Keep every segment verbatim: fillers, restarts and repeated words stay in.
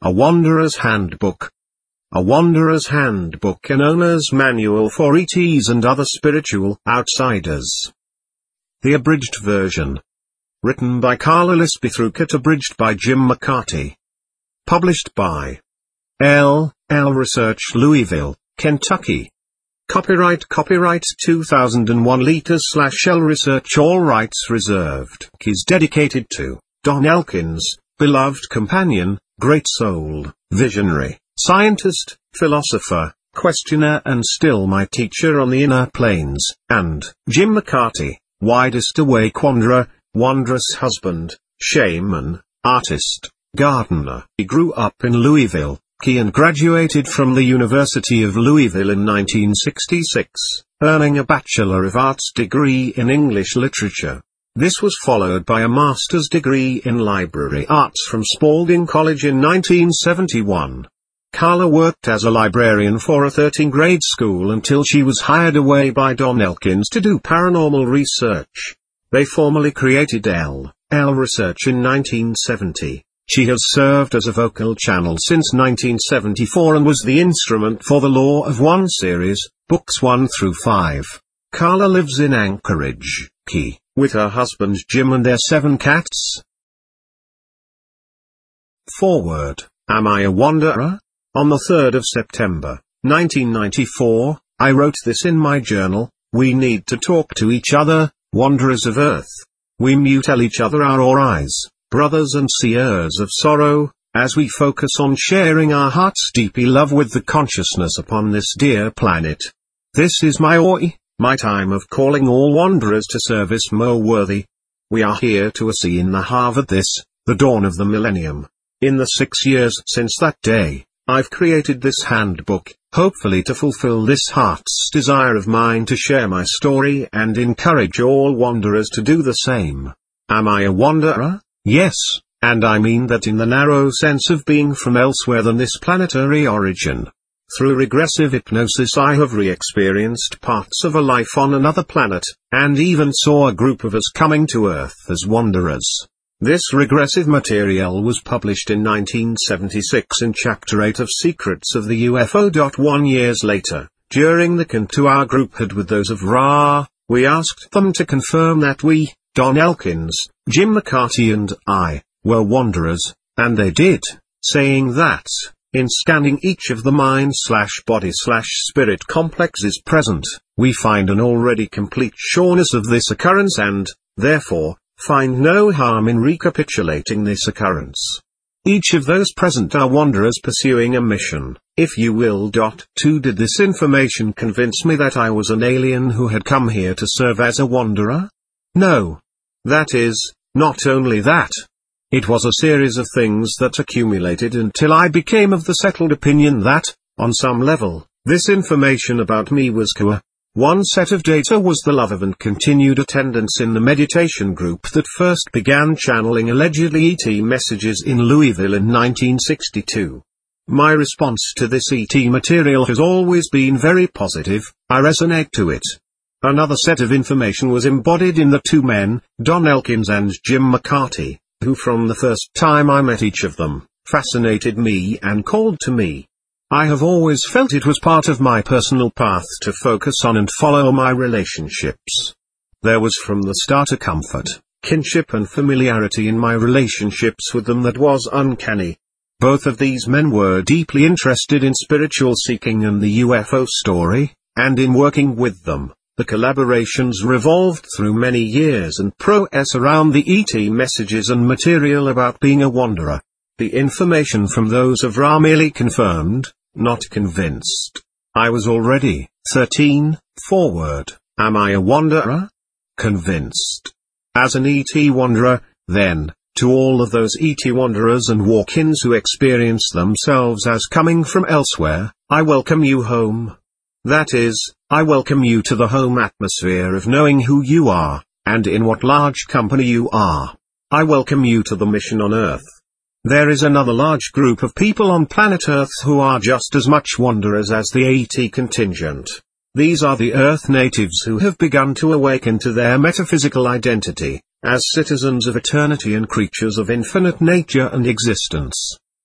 A Wanderer's Handbook. A Wanderer's Handbook, an owner's manual for E Ts and other spiritual outsiders. The abridged version. Written by Carla Lisbethruckett, abridged by Jim McCarty. Published by L. L. Research, Louisville, Kentucky. Copyright Copyright two thousand one Liters slash L Research, all rights reserved. Is dedicated to Don Elkins, beloved companion, great soul, visionary, scientist, philosopher, questioner and still my teacher on the inner planes, and Jim McCarty, widest awake wanderer, wondrous husband, shaman, artist, gardener. He grew up in Louisville, Kentucky and graduated from the University of Louisville in nineteen sixty-six, earning a Bachelor of Arts degree in English Literature. This was followed by a master's degree in library arts from Spalding College in nineteen seventy-one. Carla worked as a librarian for a thirteenth grade school until she was hired away by Don Elkins to do paranormal research. They formally created L. L Research in nineteen seventy. She has served as a vocal channel since nineteen seventy-four and was the instrument for the Law of One series, books one through five. Carla lives in Anchorage, Key, with her husband Jim and their seven cats. Foreword. Am I a Wanderer? On the third of September, nineteen ninety-four, I wrote this in my journal: we need to talk to each other, wanderers of earth. We mute tell each other our eyes, brothers and seers of sorrow, as we focus on sharing our heart's deep love with the consciousness upon this dear planet. This is my oi, my time of calling all wanderers to service more worthy. We are here to see in the Harvard this, the dawn of the millennium. In the six years since that day, I've created this handbook, hopefully to fulfill this heart's desire of mine to share my story and encourage all wanderers to do the same. Am I a wanderer? Yes, and I mean that in the narrow sense of being from elsewhere than this planetary origin. Through regressive hypnosis I have re-experienced parts of a life on another planet, and even saw a group of us coming to Earth as wanderers. This regressive material was published in nineteen seventy-six in Chapter eight of Secrets of the U F O. One years later, during the Cantu our group had with those of Ra, we asked them to confirm that we, Don Elkins, Jim McCarty and I, were wanderers, and they did, saying that, in scanning each of the mind-slash-body-slash-spirit complexes present, we find an already complete sureness of this occurrence and, therefore, find no harm in recapitulating this occurrence. Each of those present are wanderers pursuing a mission, if you will. Two Did this information convince me that I was an alien who had come here to serve as a wanderer? No. That is, not only that. It was a series of things that accumulated until I became of the settled opinion that, on some level, this information about me was core. One set of data was the love of and continued attendance in the meditation group that first began channeling allegedly E T messages in Louisville in nineteen sixty-two. My response to this E T material has always been very positive. I resonate to it. Another set of information was embodied in the two men, Don Elkins and Jim McCarty, who from the first time I met each of them, fascinated me and called to me. I have always felt it was part of my personal path to focus on and follow my relationships. There was from the start a comfort, kinship and familiarity in my relationships with them that was uncanny. Both of these men were deeply interested in spiritual seeking and the U F O story, and in working with them, the collaborations revolved through many years and process around the E T messages and material about being a wanderer. The information from those of Ra merely confirmed, not convinced. I was already, thirteen, forward. Am I a wanderer? Convinced. As an E T wanderer, then, to all of those E T wanderers and walk-ins who experience themselves as coming from elsewhere, I welcome you home. That is, I welcome you to the home atmosphere of knowing who you are, and in what large company you are. I welcome you to the mission on Earth. There is another large group of people on planet Earth who are just as much wanderers as the E T contingent. These are the Earth natives who have begun to awaken to their metaphysical identity, as citizens of eternity and creatures of infinite nature and existence.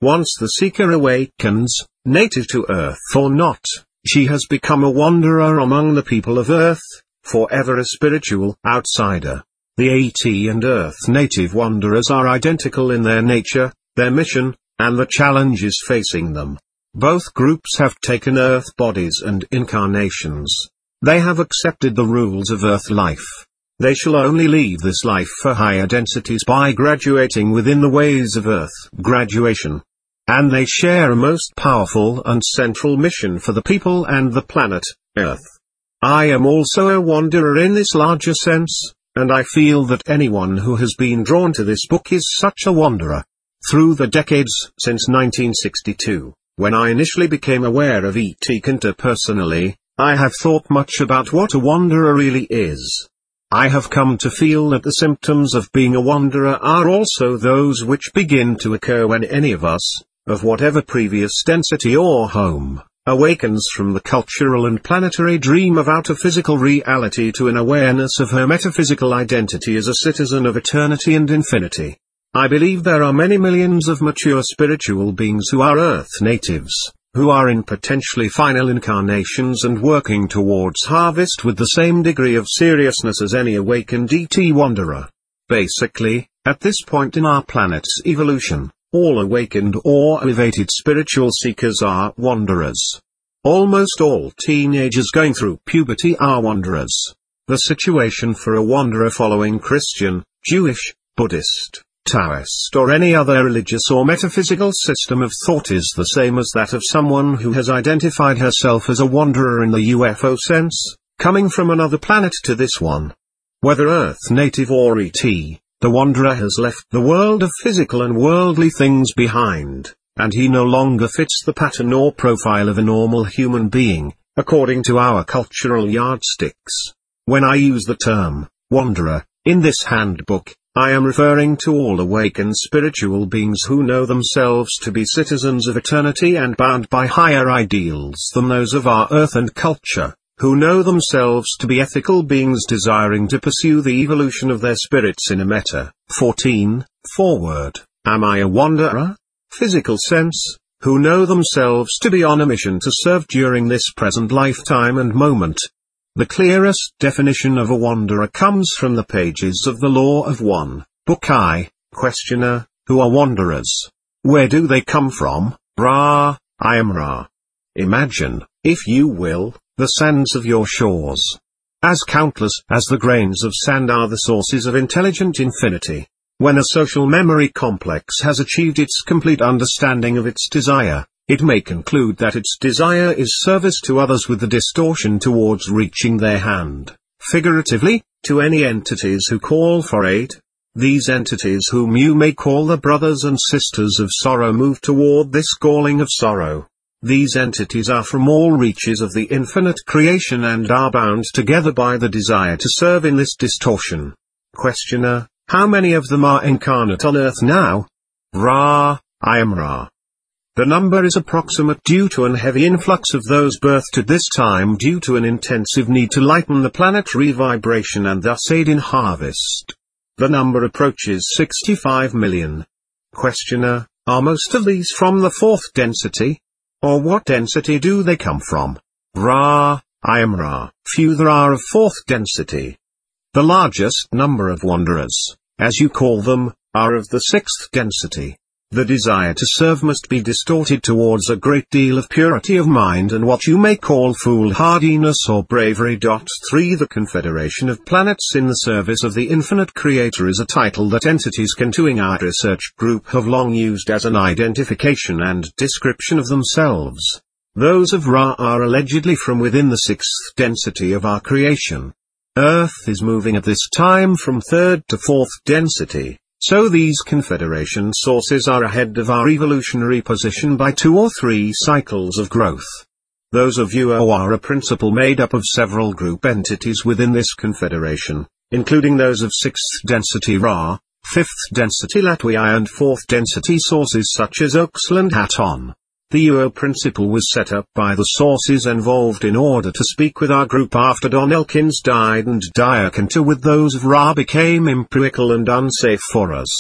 Once the seeker awakens, native to Earth or not, she has become a wanderer among the people of Earth, forever a spiritual outsider. The AT and Earth native wanderers are identical in their nature, their mission, and the challenges facing them. Both groups have taken Earth bodies and incarnations. They have accepted the rules of Earth life. They shall only leave this life for higher densities by graduating within the ways of Earth graduation. And they share a most powerful and central mission for the people and the planet, Earth. I am also a wanderer in this larger sense, and I feel that anyone who has been drawn to this book is such a wanderer. Through the decades since nineteen sixty-two, when I initially became aware of E T Cantor personally, I have thought much about what a wanderer really is. I have come to feel that the symptoms of being a wanderer are also those which begin to occur when any of us, of whatever previous density or home, awakens from the cultural and planetary dream of outer physical reality to an awareness of her metaphysical identity as a citizen of eternity and infinity. I believe there are many millions of mature spiritual beings who are Earth natives, who are in potentially final incarnations and working towards harvest with the same degree of seriousness as any awakened E T wanderer. Basically, at this point in our planet's evolution, all awakened or elevated spiritual seekers are wanderers. Almost all teenagers going through puberty are wanderers. The situation for a wanderer following Christian, Jewish, Buddhist, Taoist or any other religious or metaphysical system of thought is the same as that of someone who has identified herself as a wanderer in the U F O sense, coming from another planet to this one. Whether Earth native or E T, the wanderer has left the world of physical and worldly things behind, and he no longer fits the pattern or profile of a normal human being, according to our cultural yardsticks. When I use the term wanderer in this handbook, I am referring to all awakened spiritual beings who know themselves to be citizens of eternity and bound by higher ideals than those of our earth and culture, who know themselves to be ethical beings desiring to pursue the evolution of their spirits in a meta. fourteen, forward, am I a wanderer? Physical sense, who know themselves to be on a mission to serve during this present lifetime and moment. The clearest definition of a wanderer comes from the pages of the Law of One, Book I. Questioner, who are wanderers? Where do they come from? Ra, I am Ra. Imagine, if you will, the sands of your shores. As countless as the grains of sand are the sources of intelligent infinity. When a social memory complex has achieved its complete understanding of its desire, it may conclude that its desire is service to others with the distortion towards reaching their hand, figuratively, to any entities who call for aid. These entities whom you may call the brothers and sisters of sorrow move toward this calling of sorrow. These entities are from all reaches of the infinite creation and are bound together by the desire to serve in this distortion. Questioner, how many of them are incarnate on earth now? Ra, I am Ra. The number is approximate due to an heavy influx of those birthed at this time due to an intensive need to lighten the planetary vibration and thus aid in harvest. The number approaches sixty-five million. Questioner, are most of these from the fourth density? Or what density do they come from? Ra, I am Ra. Few there are of fourth density. The largest number of wanderers, as you call them, are of the sixth density. The desire to serve must be distorted towards a great deal of purity of mind and what you may call foolhardiness or bravery. three The Confederation of Planets in the Service of the Infinite Creator is a title that entities Cantuing our research group have long used as an identification and description of themselves. Those of Ra are allegedly from within the sixth density of our creation. Earth is moving at this time from third to fourth density. So these confederation sources are ahead of our evolutionary position by two or three cycles of growth. Those of you who are a principle made up of several group entities within this confederation, including those of sixth density Ra, fifth density Latwii and fourth density sources such as Oxal and Haton. The U O principle was set up by the sources involved in order to speak with our group after Don Elkins died and Diaconta with those of Ra became empirical and unsafe for us.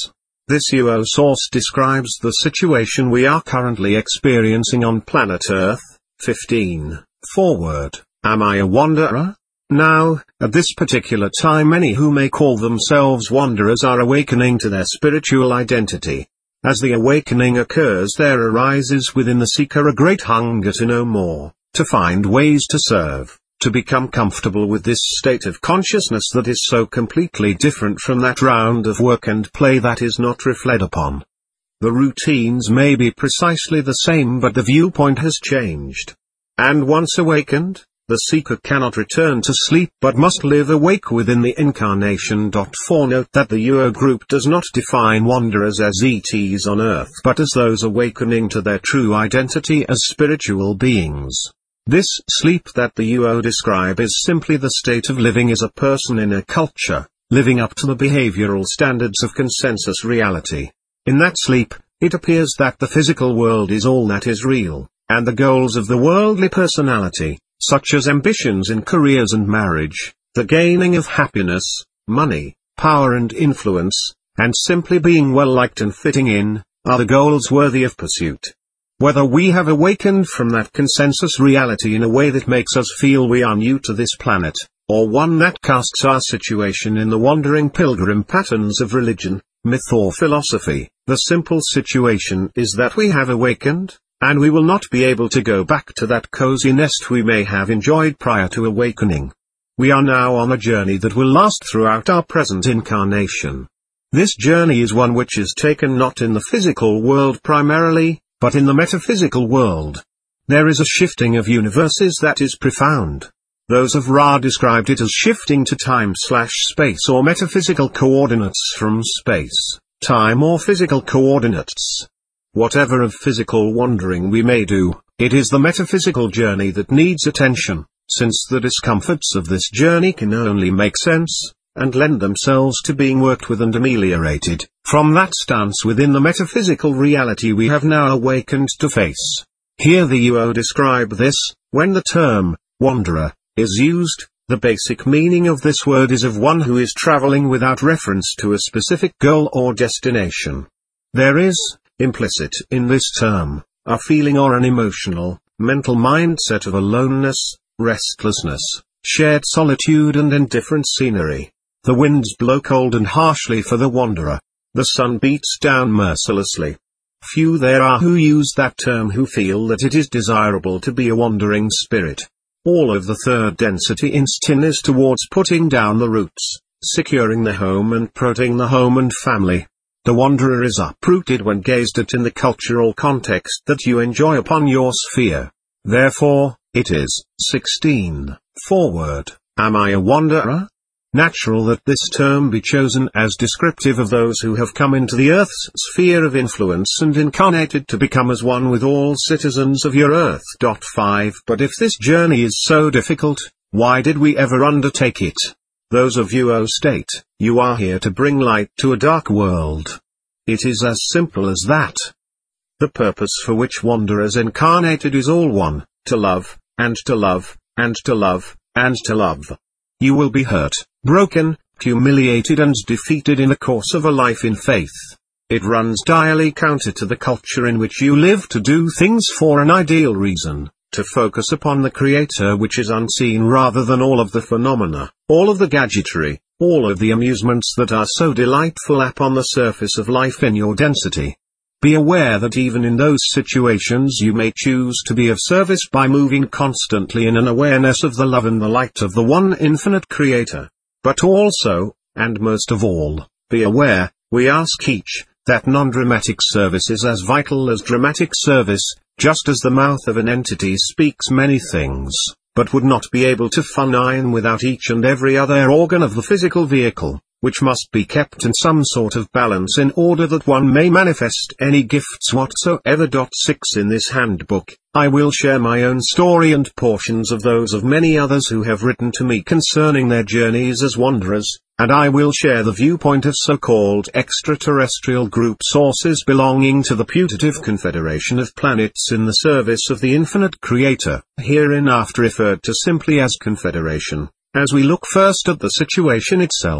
This U O source describes the situation we are currently experiencing on planet Earth. fifteen. Forward. Am I a wanderer? Now, at this particular time many who may call themselves wanderers are awakening to their spiritual identity. As the awakening occurs, there arises within the seeker a great hunger to know more, to find ways to serve, to become comfortable with this state of consciousness that is so completely different from that round of work and play that is not reflected upon. The routines may be precisely the same, but the viewpoint has changed. And once awakened, the seeker cannot return to sleep but must live awake within the incarnation. For note that the U O group does not define wanderers as E Ts on Earth but as those awakening to their true identity as spiritual beings. This sleep that the U O describe is simply the state of living as a person in a culture, living up to the behavioral standards of consensus reality. In that sleep, it appears that the physical world is all that is real, and the goals of the worldly personality, such as ambitions in careers and marriage, the gaining of happiness, money, power and influence, and simply being well liked and fitting in, are the goals worthy of pursuit. Whether we have awakened from that consensus reality in a way that makes us feel we are new to this planet, or one that casts our situation in the wandering pilgrim patterns of religion, myth or philosophy, the simple situation is that we have awakened, and we will not be able to go back to that cozy nest we may have enjoyed prior to awakening. We are now on a journey that will last throughout our present incarnation. This journey is one which is taken not in the physical world primarily, but in the metaphysical world. There is a shifting of universes that is profound. Those of Ra described it as shifting to time-slash-space or metaphysical coordinates from space, time or physical coordinates. Whatever of physical wandering we may do, it is the metaphysical journey that needs attention, since the discomforts of this journey can only make sense, and lend themselves to being worked with and ameliorated, from that stance within the metaphysical reality we have now awakened to face. Here the U O describe this: when the term, wanderer, is used, the basic meaning of this word is of one who is traveling without reference to a specific goal or destination. There is, implicit in this term, a feeling or an emotional, mental mindset of aloneness, restlessness, shared solitude and indifferent scenery. The winds blow cold and harshly for the wanderer. The sun beats down mercilessly. Few there are who use that term who feel that it is desirable to be a wandering spirit. All of the third density instinct is towards putting down the roots, securing the home and protecting the home and family. The wanderer is uprooted when gazed at in the cultural context that you enjoy upon your sphere. Therefore, it is, sixteen, forward, am I a wanderer? Natural that this term be chosen as descriptive of those who have come into the Earth's sphere of influence and incarnated to become as one with all citizens of your Earth. five But if this journey is so difficult, why did we ever undertake it? Those of you who state, you are here to bring light to a dark world. It is as simple as that. The purpose for which wanderers incarnated is all one, to love, and to love, and to love, and to love. You will be hurt, broken, humiliated and defeated in the course of a life in faith. It runs direly counter to the culture in which you live to do things for an ideal reason, to focus upon the Creator which is unseen rather than all of the phenomena, all of the gadgetry, all of the amusements that are so delightful upon the surface of life in your density. Be aware that even in those situations you may choose to be of service by moving constantly in an awareness of the love and the light of the one infinite Creator. But also, and most of all, be aware, we ask each, that non-dramatic service is as vital as dramatic service, just as the mouth of an entity speaks many things, but would not be able to function without each and every other organ of the physical vehicle, which must be kept in some sort of balance in order that one may manifest any gifts whatsoever. six In this handbook, I will share my own story and portions of those of many others who have written to me concerning their journeys as wanderers, and I will share the viewpoint of so-called extraterrestrial group sources belonging to the putative confederation of planets in the service of the infinite Creator, hereinafter referred to simply as Confederation, as we look first at the situation itself.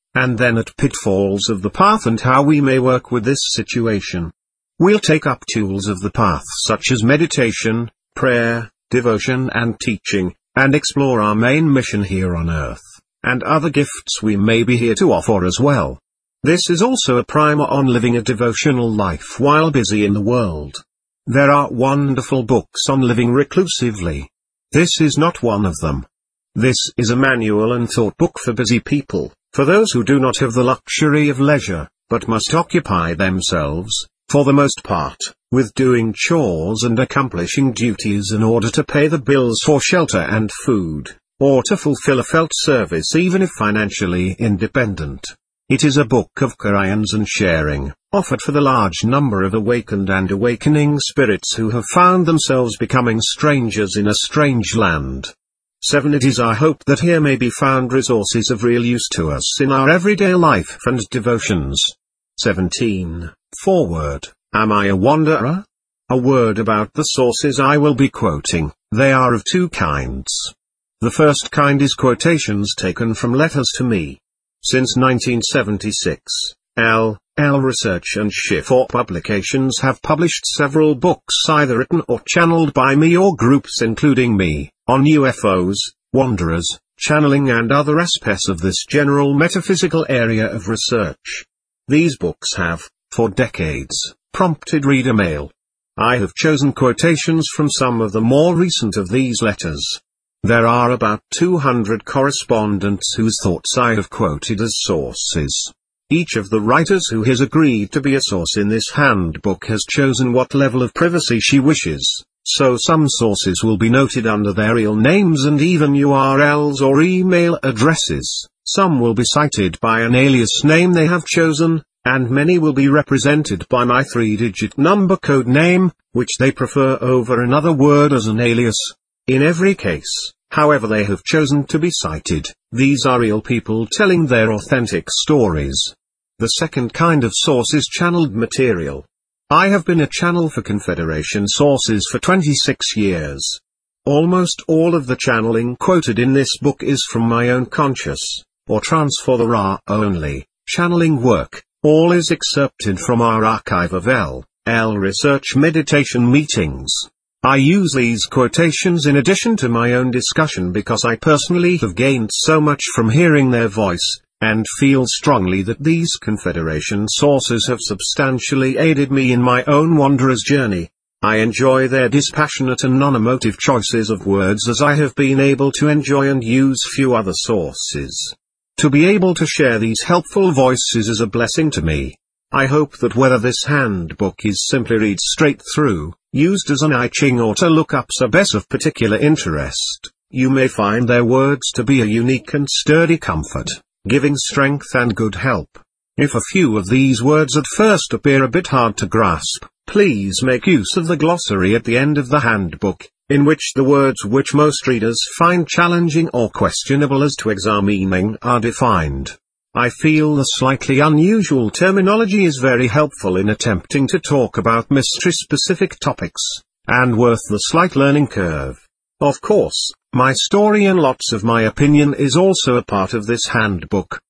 and then at pitfalls of the path and how we may work with this situation. We'll take up tools of the path such as meditation, prayer, devotion and teaching, and explore our main mission here on earth, and other gifts we may be here to offer as well. This is also a primer on living a devotional life while busy in the world. There are wonderful books on living reclusively. This is not one of them. This is a manual and thought book for busy people, for those who do not have the luxury of leisure, but must occupy themselves, for the most part, with doing chores and accomplishing duties in order to pay the bills for shelter and food, or to fulfill a felt service even if financially independent. It is a book of Qur'ans and sharing, offered for the large number of awakened and awakening spirits who have found themselves becoming strangers in a strange land. seven It is our hope that here may be found resources of real use to us in our everyday life and devotions. seventeen. Foreword. Am I a wanderer? A word about the sources I will be quoting. They are of two kinds. The first kind is quotations taken from letters to me. Since nineteen seventy-six, L. L Research and Shifor Publications have published several books either written or channeled by me or groups including me, on U F Os, wanderers, channeling and other aspects of this general metaphysical area of research. These books have, for decades, prompted reader mail. I have chosen quotations from some of the more recent of these letters. There are about two hundred correspondents whose thoughts I have quoted as sources. Each of the writers who has agreed to be a source in this handbook has chosen what level of privacy she wishes, so some sources will be noted under their real names and even U R Ls or email addresses, some will be cited by an alias name they have chosen, and many will be represented by my three-digit number code name, which they prefer over another word as an alias. In every case, however they have chosen to be cited, these are real people telling their authentic stories. The second kind of source is channeled material. I have been a channel for Confederation sources for twenty-six years. Almost all of the channeling quoted in this book is from my own conscious, or trance for the Ra only, channeling work. All is excerpted from our archive of L. L Research meditation meetings. I use these quotations in addition to my own discussion because I personally have gained so much from hearing their voice, and feel strongly that these Confederation sources have substantially aided me in my own wanderer's journey. I enjoy their dispassionate and non-emotive choices of words as I have been able to enjoy and use few other sources. To be able to share these helpful voices is a blessing to me. I hope that whether this handbook is simply read straight through, used as an I Ching or to look up sabes of particular interest, you may find their words to be a unique and sturdy comfort, giving strength and good help. If a few of these words at first appear a bit hard to grasp, please make use of the glossary at the end of the handbook, in which the words which most readers find challenging or questionable as to exact meaning are defined. I feel the slightly unusual terminology is very helpful in attempting to talk about mystery-specific topics, and worth the slight learning curve. Of course, my story and lots of my opinion is also a part of this handbook,